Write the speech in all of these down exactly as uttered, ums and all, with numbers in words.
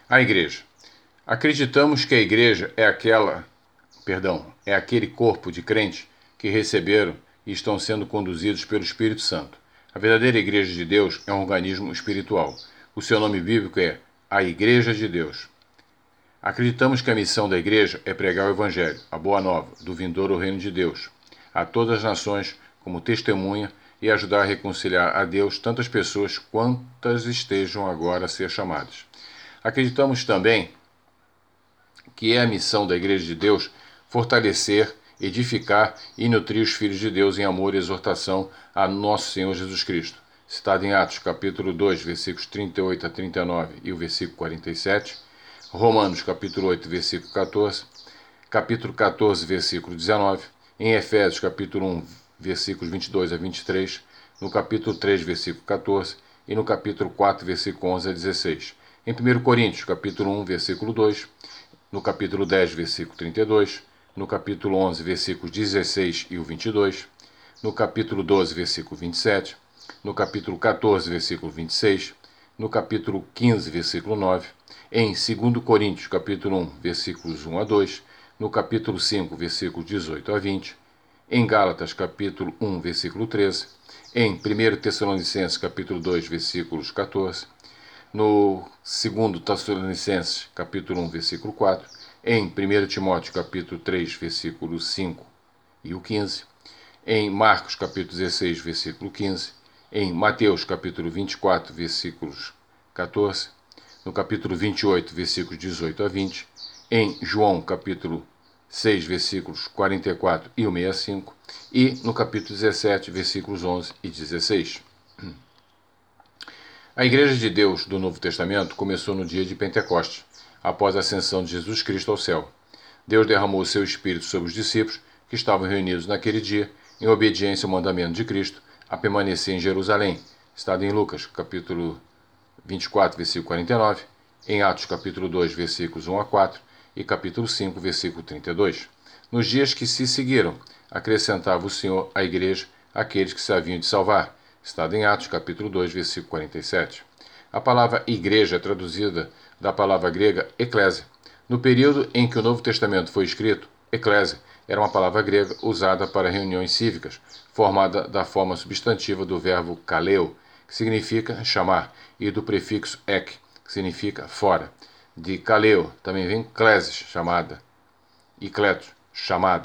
A igreja. Acreditamos que a igreja é aquela, perdão, é aquele corpo de crentes que receberam e estão sendo conduzidos pelo Espírito Santo. A verdadeira igreja de Deus é um organismo espiritual. O seu nome bíblico é a Igreja de Deus. Acreditamos que a missão da igreja é pregar o Evangelho, a boa nova, do vindouro reino de Deus, a todas as nações como testemunha e ajudar a reconciliar a Deus tantas pessoas quantas estejam agora a ser chamadas. Acreditamos também que é a missão da Igreja de Deus fortalecer, edificar e nutrir os filhos de Deus em amor e exortação a nosso Senhor Jesus Cristo. Citado em Atos capítulo dois, versículos trinta e oito a trinta e nove e o versículo quarenta e sete, Romanos capítulo oito, versículo catorze, capítulo catorze, versículo dezenove, em Efésios capítulo um, versículos vinte e dois a vinte e três, no capítulo três, versículo catorze e no capítulo quatro, versículo onze a dezesseis. Em primeiro Coríntios capítulo um, versículo dois, no capítulo dez, versículo trinta e dois, no capítulo onze, versículos dezesseis e o vinte e dois, no capítulo doze, versículo vinte e sete, no capítulo catorze, versículo vinte e seis, no capítulo quinze, versículo nove, em segundo Coríntios, capítulo um, versículos um a dois, no capítulo cinco, versículos dezoito a vinte, em Gálatas, capítulo um, versículo treze, em primeiro Tessalonicenses, capítulo dois, versículos catorze, no segundo Tessalonicenses, capítulo um, versículo quatro, em primeiro Timóteo, capítulo três, versículos cinco e o quinze, em Marcos, capítulo dezesseis, versículo quinze, em Mateus, capítulo vinte e quatro, versículos catorze, no capítulo vinte e oito, versículos dezoito a vinte, em João, capítulo seis, versículos quarenta e quatro e o sessenta e cinco, e no capítulo dezessete, versículos onze e dezesseis. A Igreja de Deus do Novo Testamento começou no dia de Pentecostes, após a ascensão de Jesus Cristo ao céu. Deus derramou o seu Espírito sobre os discípulos que estavam reunidos naquele dia, em obediência ao mandamento de Cristo, a permanecer em Jerusalém, estado em Lucas, capítulo vinte e quatro, versículo quarenta e nove, em Atos, capítulo dois, versículos um a quatro, e capítulo cinco, versículo trinta e dois. Nos dias que se seguiram, acrescentava o Senhor à igreja aqueles que se haviam de salvar, estado em Atos, capítulo dois, versículo quarenta e sete. A palavra igreja é traduzida da palavra grega eclésia. No período em que o Novo Testamento foi escrito, eclésia era uma palavra grega usada para reuniões cívicas, formada da forma substantiva do verbo kaleo, que significa chamar, e do prefixo ek, que significa fora. De kaleo também vem klesis, chamada, e kletos, chamado.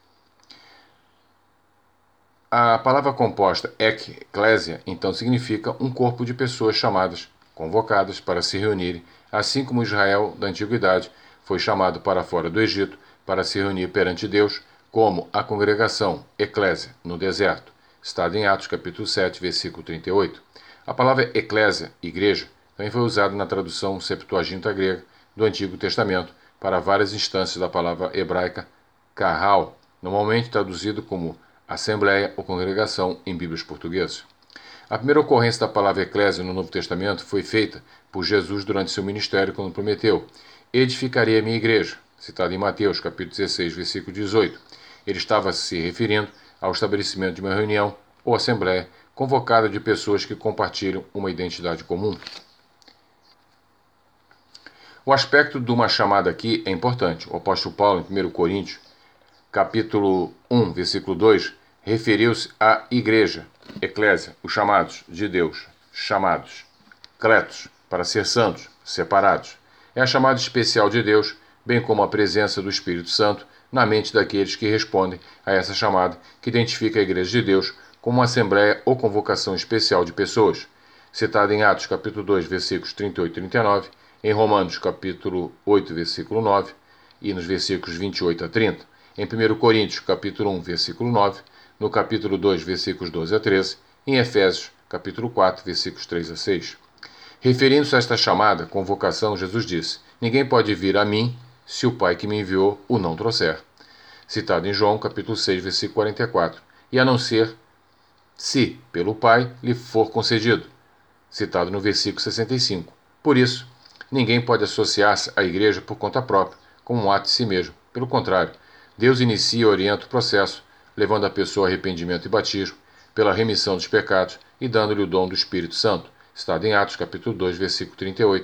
A palavra composta eclésia, então, significa um corpo de pessoas chamadas, convocadas para se reunirem, assim como Israel da antiguidade foi chamado para fora do Egito para se reunir perante Deus, como a congregação eclésia no deserto, estado em Atos capítulo sete, versículo trinta e oito. A palavra eclésia, igreja, também foi usada na tradução Septuaginta grega do Antigo Testamento para várias instâncias da palavra hebraica kahal, normalmente traduzido como assembleia ou congregação em Bíblias portuguesas. A primeira ocorrência da palavra eclésia no Novo Testamento foi feita por Jesus durante seu ministério, quando prometeu: edificarei a minha igreja, citado em Mateus, capítulo dezesseis, versículo dezoito. Ele estava se referindo ao estabelecimento de uma reunião ou assembleia convocada de pessoas que compartilham uma identidade comum. O aspecto de uma chamada aqui é importante. O apóstolo Paulo, em primeiro Coríntios, capítulo um, versículo dois, referiu-se à igreja, eclésia, os chamados de Deus, chamados, cletos, para ser santos, separados. É a chamada especial de Deus, bem como a presença do Espírito Santo na mente daqueles que respondem a essa chamada, que identifica a igreja de Deus como uma assembleia ou convocação especial de pessoas, citada em Atos capítulo dois, versículos trinta e oito e trinta e nove, em Romanos capítulo oito, versículo nove, e nos versículos vinte e oito a trinta, em primeiro Coríntios capítulo um, versículo nove, no capítulo dois, versículos doze a treze, em Efésios capítulo quatro, versículos três a seis. Referindo-se a esta chamada convocação, Jesus disse: ninguém pode vir a mim se o Pai que me enviou o não trouxer, citado em João capítulo seis, versículo quarenta e quatro, e a não ser se pelo Pai lhe for concedido, citado no versículo sessenta e cinco. Por isso, ninguém pode associar-se à igreja por conta própria, como um ato de si mesmo. Pelo contrário, Deus inicia e orienta o processo, levando a pessoa ao arrependimento e batismo, pela remissão dos pecados e dando-lhe o dom do Espírito Santo, citado em Atos capítulo dois, versículo trinta e oito,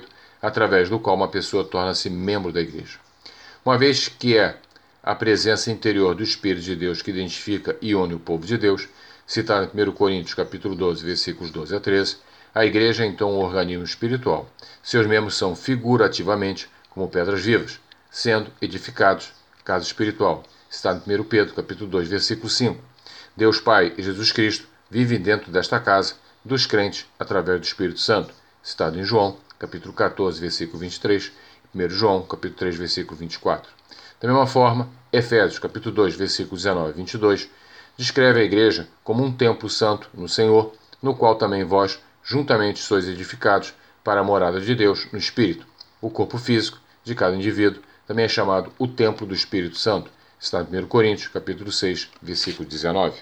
através do qual uma pessoa torna-se membro da igreja. Uma vez que é a presença interior do Espírito de Deus que identifica e une o povo de Deus, citado em primeiro Coríntios capítulo doze, versículos doze a treze, a igreja é então um organismo espiritual. Seus membros são figurativamente como pedras vivas, sendo edificados casa espiritual, citado em primeiro Pedro capítulo dois, versículo cinco. Deus Pai e Jesus Cristo vivem dentro desta casa dos crentes através do Espírito Santo, citado em João capítulo quatorze, versículo vinte e três, e primeiro João capítulo três, versículo vinte e quatro. Da mesma forma, Efésios capítulo dois, versículos dezenove e vinte e dois, descreve a igreja como um templo santo no Senhor, no qual também vós, juntamente, sois edificados para a morada de Deus no Espírito. O corpo físico de cada indivíduo também é chamado o templo do Espírito Santo, está em primeiro Coríntios capítulo seis, versículo dezenove.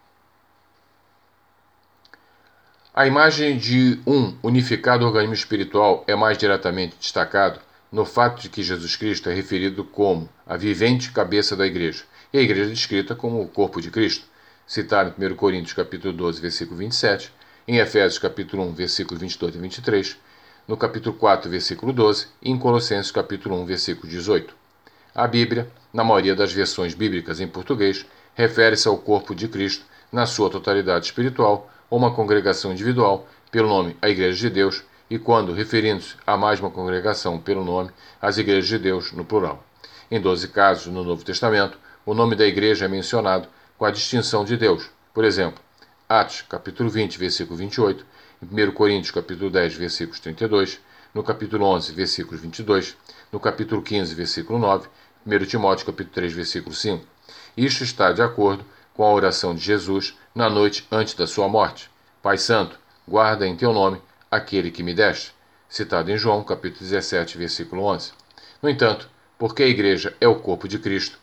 A imagem de um unificado organismo espiritual é mais diretamente destacado no fato de que Jesus Cristo é referido como a vivente cabeça da igreja, e a igreja é descrita como o corpo de Cristo, citado em primeiro Coríntios capítulo doze, versículo vinte e sete, em Efésios capítulo um, versículos vinte e dois e vinte e três, no capítulo quatro, versículo doze, e em Colossenses capítulo um, versículo dezoito. A Bíblia, na maioria das versões bíblicas em português, refere-se ao corpo de Cristo na sua totalidade espiritual, ou uma congregação individual, pelo nome a Igreja de Deus, e quando, referindo-se a mais uma congregação pelo nome, as Igrejas de Deus no plural. Em doze casos no Novo Testamento, o nome da igreja é mencionado com a distinção de Deus. Por exemplo, Atos, capítulo vinte, versículo vinte e oito, em primeiro Coríntios, capítulo dez, versículos trinta e dois, no capítulo onze, versículos vinte e dois, no capítulo quinze, versículo nove, primeiro Timóteo, capítulo três, versículo cinco. Isto está de acordo com a oração de Jesus na noite antes da sua morte. Pai Santo, guarda em teu nome aquele que me deste, citado em João, capítulo dezessete, versículo onze. No entanto, porque a igreja é o corpo de Cristo,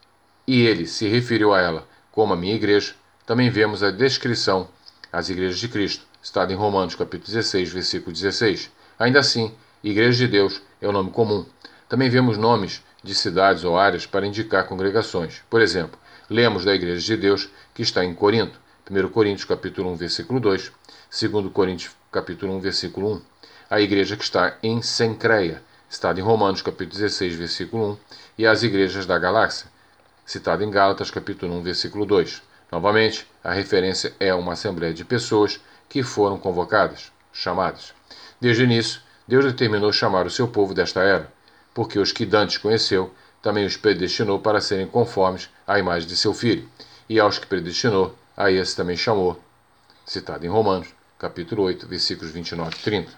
e ele se referiu a ela como a minha igreja, também vemos a descrição às igrejas de Cristo, citado em Romanos, capítulo dezesseis, versículo dezesseis. Ainda assim, Igreja de Deus é o nome comum. Também vemos nomes de cidades ou áreas para indicar congregações. Por exemplo, lemos da Igreja de Deus que está em Corinto, primeiro Coríntios capítulo um, versículo dois, segundo Coríntios capítulo um, versículo um. A igreja que está em Cencreia, citada em Romanos capítulo dezesseis, versículo um, e as igrejas da Galáxia, citada em Gálatas capítulo um, versículo dois. Novamente, a referência é uma assembleia de pessoas que foram convocadas, chamadas. Desde o início, Deus determinou chamar o seu povo desta era, porque os que dantes conheceu, também os predestinou para serem conformes à imagem de seu Filho, e aos que predestinou, a esse também chamou, citado em Romanos, capítulo oito, versículos vinte e nove e trinta.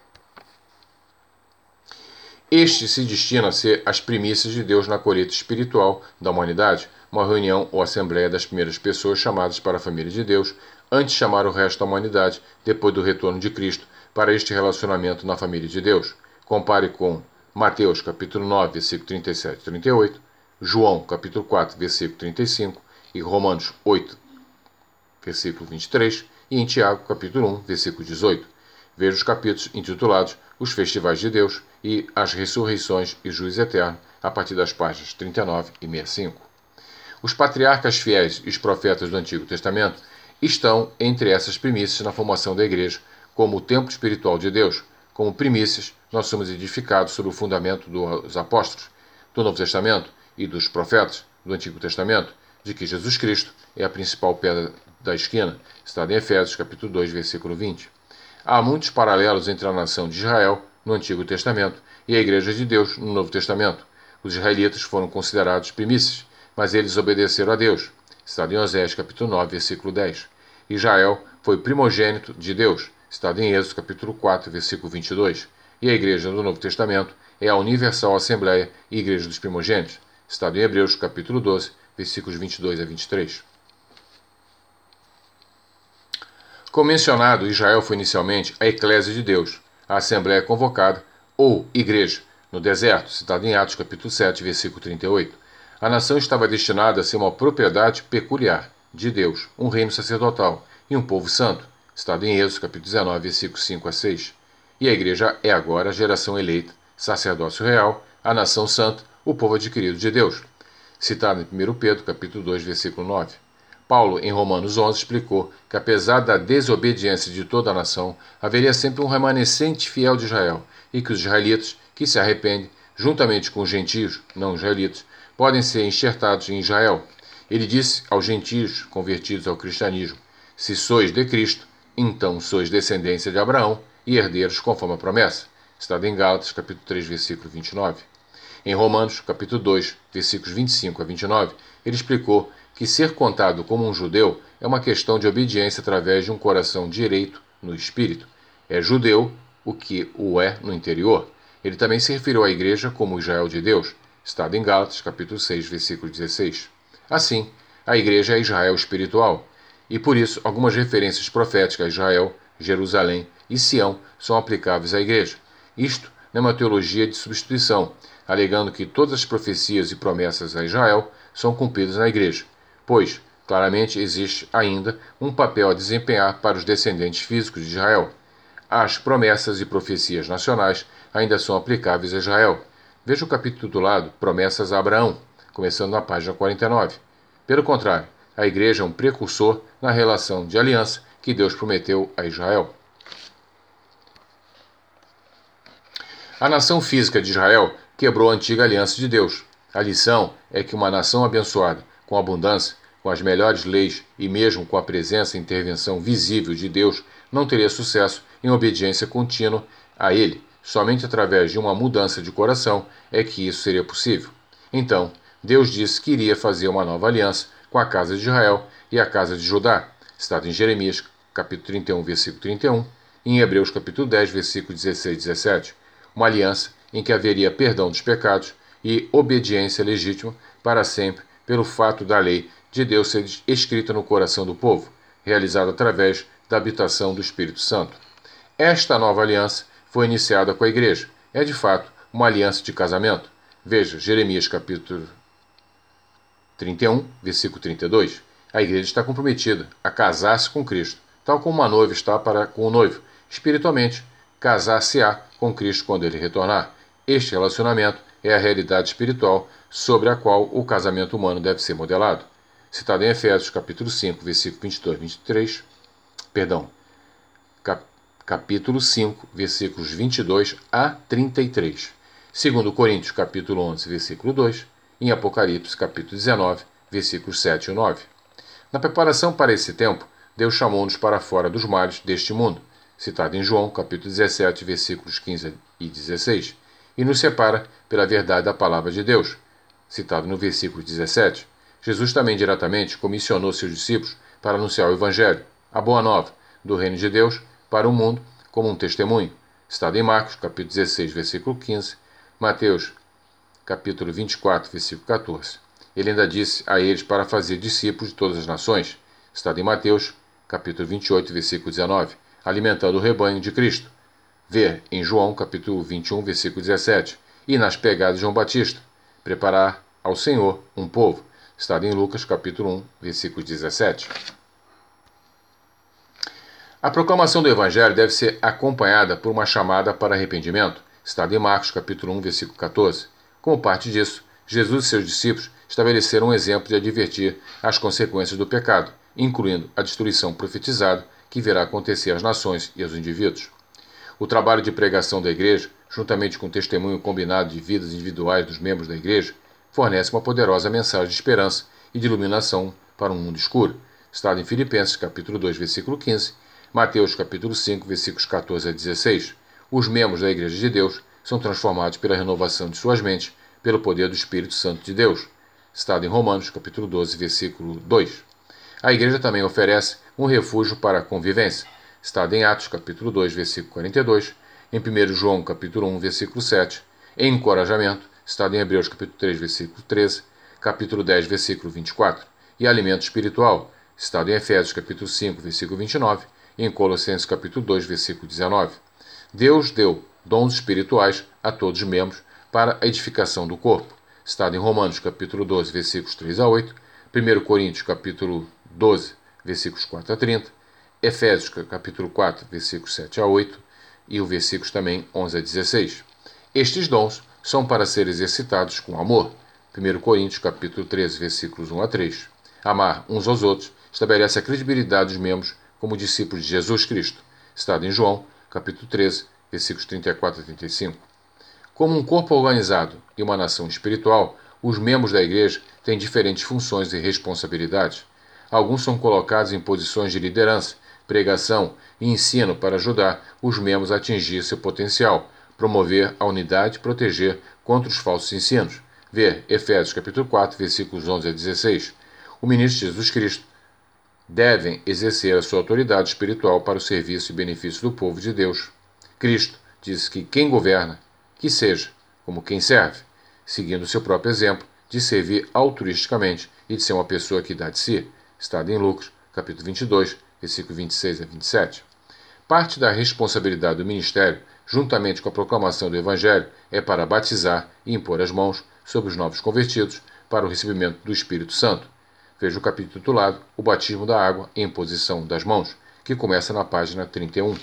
Este se destina a ser as primícias de Deus na colheita espiritual da humanidade, uma reunião ou assembleia das primeiras pessoas chamadas para a família de Deus, antes de chamar o resto da humanidade, depois do retorno de Cristo, para este relacionamento na família de Deus. Compare com Mateus, capítulo nove, versículo trinta e sete e trinta e oito, João, capítulo quatro, versículo trinta e cinco, e Romanos oito, versículo vinte e três, e em Tiago, capítulo um, versículo dezoito. Veja os capítulos intitulados Os Festivais de Deus e As Ressurreições e Juízo Eterno, a partir das páginas trinta e nove e sessenta e cinco. Os patriarcas fiéis e os profetas do Antigo Testamento estão entre essas primícias na formação da igreja, como o templo espiritual de Deus. Como primícias, nós somos edificados sobre o fundamento dos apóstolos, do Novo Testamento e dos profetas do Antigo Testamento, de que Jesus Cristo é a principal pedra da esquina, está em Efésios, capítulo dois, versículo vinte. Há muitos paralelos entre a nação de Israel, no Antigo Testamento, e a Igreja de Deus, no Novo Testamento. Os israelitas foram considerados primícias, mas eles obedeceram a Deus, está em Oséias, capítulo nove, versículo dez. Israel foi primogênito de Deus, está em Êxodo, capítulo quatro, versículo vinte e dois. E a Igreja do Novo Testamento é a Universal Assembleia e Igreja dos Primogênitos, está em Hebreus, capítulo doze, versículos vinte e dois a vinte e três. Como mencionado, Israel foi inicialmente a Eclésia de Deus, a Assembleia Convocada, ou Igreja, no deserto, citado em Atos, capítulo sete, versículo trinta e oito. A nação estava destinada a ser uma propriedade peculiar de Deus, um reino sacerdotal e um povo santo, citado em Êxodo, capítulo dezenove, versículos cinco a seis. E a Igreja é agora a geração eleita, sacerdócio real, a nação santa, o povo adquirido de Deus, citado em primeiro Pedro, capítulo dois, versículo nove. Paulo, em Romanos onze, explicou que, apesar da desobediência de toda a nação, haveria sempre um remanescente fiel de Israel, e que os israelitas que se arrependem, juntamente com os gentios não israelitas, podem ser enxertados em Israel. Ele disse aos gentios convertidos ao cristianismo: se sois de Cristo, então sois descendência de Abraão e herdeiros conforme a promessa. Está em Gálatas, capítulo três, versículo vinte e nove. Em Romanos, capítulo dois, versículos vinte e cinco a vinte e nove, ele explicou que ser contado como um judeu é uma questão de obediência através de um coração direito no espírito. É judeu o que o é no interior. Ele também se referiu à igreja como Israel de Deus. Está em Gálatas, capítulo seis, versículo dezesseis. Assim, a igreja é Israel espiritual, e por isso algumas referências proféticas a Israel, Jerusalém e Sião são aplicáveis à igreja. Isto não é uma teologia de substituição, alegando que todas as profecias e promessas a Israel são cumpridas na igreja, pois, claramente, existe ainda um papel a desempenhar para os descendentes físicos de Israel. As promessas e profecias nacionais ainda são aplicáveis a Israel. Veja o capítulo titulado Promessas a Abraão, começando na página quarenta e nove. Pelo contrário, a igreja é um precursor na relação de aliança que Deus prometeu a Israel. A nação física de Israel quebrou a antiga aliança de Deus. A lição é que uma nação abençoada, com abundância, com as melhores leis e mesmo com a presença e intervenção visível de Deus, não teria sucesso em obediência contínua a Ele. Somente através de uma mudança de coração é que isso seria possível. Então, Deus disse que iria fazer uma nova aliança com a casa de Israel e a casa de Judá. Está em Jeremias, capítulo trinta e um, versículo trinta e um, e em Hebreus, capítulo dez, versículo dezesseis e dezessete. Uma aliança em que haveria perdão dos pecados e obediência legítima para sempre pelo fato da lei de Deus ser escrita no coração do povo, realizada através da habitação do Espírito Santo. Esta nova aliança foi iniciada com a igreja. É de fato uma aliança de casamento. Veja Jeremias capítulo trinta e um, versículo trinta e dois. A igreja está comprometida a casar-se com Cristo, tal como uma noiva está para com o noivo. Espiritualmente, casar-se-á com Cristo quando ele retornar. Este relacionamento é a realidade espiritual sobre a qual o casamento humano deve ser modelado. Citado em Efésios capítulo cinco, versículo vinte e dois e vinte e três, perdão, cap, capítulo cinco, versículos vinte e dois a trinta e três. Segundo Coríntios capítulo onze, versículo dois, em Apocalipse capítulo dezenove, versículos sete e nove. Na preparação para esse tempo, Deus chamou-nos para fora dos males deste mundo, citado em João capítulo dezessete, versículos quinze e dezesseis, e nos separa pela verdade da palavra de Deus, citado no versículo dezessete. Jesus também diretamente comissionou seus discípulos para anunciar o Evangelho, a boa nova, do reino de Deus para o mundo como um testemunho, citado em Marcos capítulo dezesseis, versículo quinze, Mateus capítulo vinte e quatro, versículo quatorze. Ele ainda disse a eles para fazer discípulos de todas as nações, citado em Mateus capítulo vinte e oito, versículo dezenove, alimentando o rebanho de Cristo. Ver em João capítulo vinte e um, versículo dezessete, e nas pegadas de João Batista, preparar ao Senhor um povo, citado em Lucas capítulo um, versículo dezessete. A proclamação do Evangelho deve ser acompanhada por uma chamada para arrependimento, citado em Marcos capítulo um, versículo quatorze. Como parte disso, Jesus e seus discípulos estabeleceram um exemplo de advertir as consequências do pecado, incluindo a destruição profetizada que virá acontecer às nações e aos indivíduos. O trabalho de pregação da igreja, juntamente com o testemunho combinado de vidas individuais dos membros da igreja, fornece uma poderosa mensagem de esperança e de iluminação para um mundo escuro, citado em Filipenses capítulo dois, versículo quinze, Mateus capítulo cinco, versículos quatorze a dezesseis. Os membros da Igreja de Deus são transformados pela renovação de suas mentes pelo poder do Espírito Santo de Deus, citado em Romanos capítulo doze, versículo dois. A igreja também oferece um refúgio para a convivência, citado em Atos capítulo dois, versículo quarenta e dois, em primeiro João capítulo um, versículo sete, em encorajamento, citado em Hebreus capítulo três, versículo treze, capítulo dez, versículo vinte e quatro, e alimento espiritual, citado em Efésios capítulo cinco, versículo vinte e nove, e em Colossenses capítulo dois, versículo dezenove. Deus deu dons espirituais a todos os membros para a edificação do corpo, citado em Romanos capítulo doze, versículos três a oito, primeiro Coríntios capítulo doze, versículos quatro a trinta, Efésios capítulo quatro, versículos sete a oito e o versículos também onze a dezesseis. Estes dons são para ser exercitados com amor. primeiro Coríntios capítulo treze, versículos um a três. Amar uns aos outros estabelece a credibilidade dos membros como discípulos de Jesus Cristo, citado em João capítulo treze, versículos trinta e quatro a trinta e cinco. Como um corpo organizado e uma nação espiritual, os membros da igreja têm diferentes funções e responsabilidades. Alguns são colocados em posições de liderança, pregação e ensino para ajudar os membros a atingir seu potencial, promover a unidade e proteger contra os falsos ensinos. Ver Efésios capítulo quatro, versículos onze a dezesseis. O ministro de Jesus Cristo devem exercer a sua autoridade espiritual para o serviço e benefício do povo de Deus. Cristo disse que quem governa, que seja como quem serve, seguindo seu próprio exemplo de servir altruisticamente e de ser uma pessoa que dá de si. Estado em Lucas, capítulo vinte e dois, versículo vinte e seis a vinte e sete. Parte da responsabilidade do ministério, juntamente com a proclamação do Evangelho, é para batizar e impor as mãos sobre os novos convertidos para o recebimento do Espírito Santo. Veja o capítulo titulado O Batismo da Água e Imposição das Mãos, que começa na página trinta e um.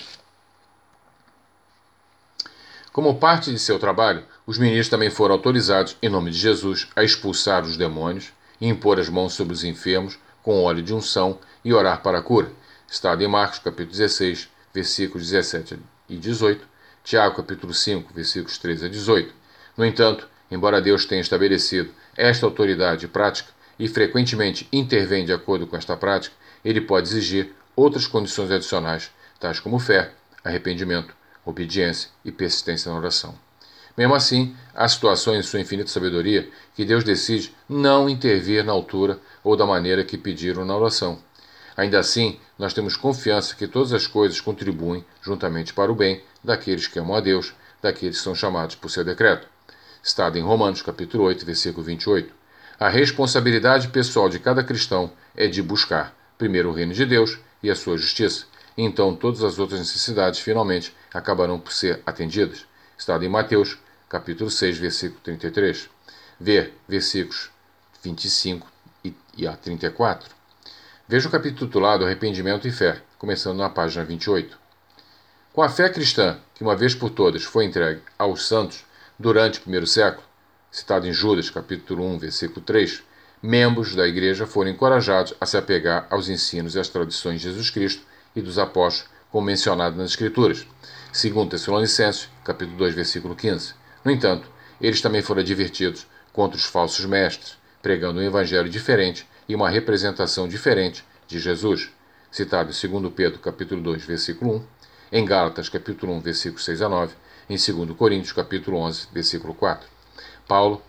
Como parte de seu trabalho, os ministros também foram autorizados, em nome de Jesus, a expulsar os demônios e impor as mãos sobre os enfermos com óleo de unção e orar para a cura. Estado em Marcos, capítulo dezesseis, versículos dezessete e dezoito, Tiago, capítulo cinco, versículos treze a dezoito. No entanto, embora Deus tenha estabelecido esta autoridade prática e frequentemente intervém de acordo com esta prática, ele pode exigir outras condições adicionais, tais como fé, arrependimento, obediência e persistência na oração. Mesmo assim, há situações em sua infinita sabedoria que Deus decide não intervir na altura ou da maneira que pediram na oração. Ainda assim, nós temos confiança que todas as coisas contribuem juntamente para o bem daqueles que amam a Deus, daqueles que são chamados por seu decreto. Estado em Romanos, capítulo oito, versículo vinte e oito. A responsabilidade pessoal de cada cristão é de buscar, primeiro, o reino de Deus e a sua justiça. Então todas as outras necessidades, finalmente, acabarão por ser atendidas. Estado em Mateus, capítulo seis, versículo trinta e três. Ver versículos vinte e cinco e a trinta e quatro. Veja o capítulo titulado Arrependimento e Fé, começando na página vinte e oito. Com a fé cristã, que uma vez por todas foi entregue aos santos durante o primeiro século, citado em Judas, capítulo um, versículo três, membros da igreja foram encorajados a se apegar aos ensinos e às tradições de Jesus Cristo e dos apóstolos, como mencionado nas Escrituras. Segundo Tessalonicenses, capítulo dois, versículo quinze. No entanto, eles também foram advertidos contra os falsos mestres, pregando um evangelho diferente e uma representação diferente de Jesus, citado em segundo Pedro, capítulo dois, versículo um, em Gálatas, capítulo um, versículos seis a nove, em segundo Coríntios, capítulo onze, versículo quatro. Paulo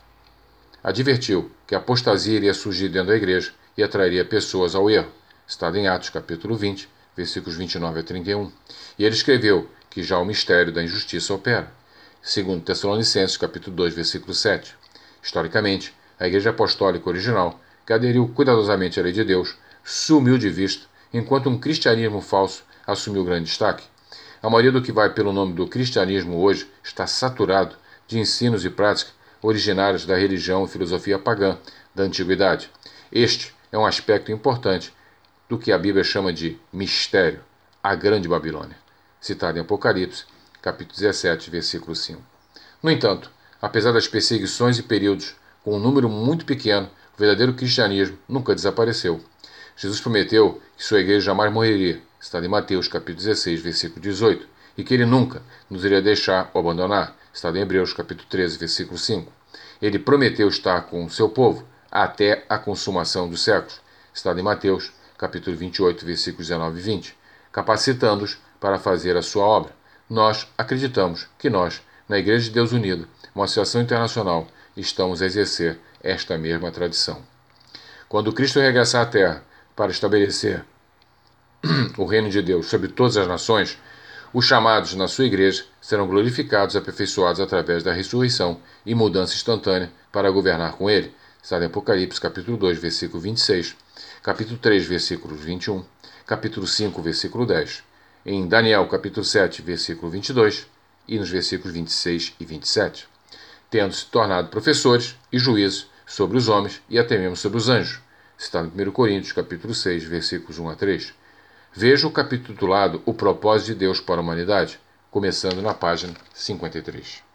advertiu que a apostasia iria surgir dentro da igreja e atrairia pessoas ao erro, citado em Atos, capítulo vinte, versículos vinte e nove a trinta e um. E ele escreveu que já o mistério da injustiça opera, segundo Tessalonicenses, capítulo dois, versículo sete. Historicamente, a igreja apostólica original, que aderiu cuidadosamente à lei de Deus, sumiu de vista, enquanto um cristianismo falso assumiu grande destaque. A maioria do que vai pelo nome do cristianismo hoje está saturado de ensinos e práticas originários da religião e filosofia pagã da antiguidade. Este é um aspecto importante do que a Bíblia chama de mistério, a Grande Babilônia, citado em Apocalipse, capítulo dezessete, versículo cinco. No entanto, apesar das perseguições e períodos com um número muito pequeno, o verdadeiro cristianismo nunca desapareceu. Jesus prometeu que sua igreja jamais morreria, citado em Mateus, capítulo dezesseis, versículo dezoito, e que ele nunca nos iria deixar ou abandonar, citado em Hebreus, capítulo treze, versículo cinco. Ele prometeu estar com o seu povo até a consumação dos séculos, citado em Mateus, capítulo vinte e oito, versículos dezenove e vinte, capacitando-os para fazer a sua obra. Nós acreditamos que nós, na Igreja de Deus Unido, uma associação internacional, estamos a exercer esta mesma tradição. Quando Cristo regressar à Terra para estabelecer o reino de Deus sobre todas as nações, os chamados na sua igreja serão glorificados e aperfeiçoados através da ressurreição e mudança instantânea para governar com ele. Está em Apocalipse, capítulo dois, versículo vinte e seis, capítulo três, versículos vinte e um, capítulo cinco, versículo dez, em Daniel, capítulo sete, versículo vinte e dois, e nos versículos vinte e seis e vinte e sete, tendo se tornado professores e juízes sobre os homens e até mesmo sobre os anjos. Está em primeiro Coríntios, capítulo seis, versículos um a três. Veja o capítulo titulado O Propósito de Deus para a Humanidade, começando na página cinquenta e três.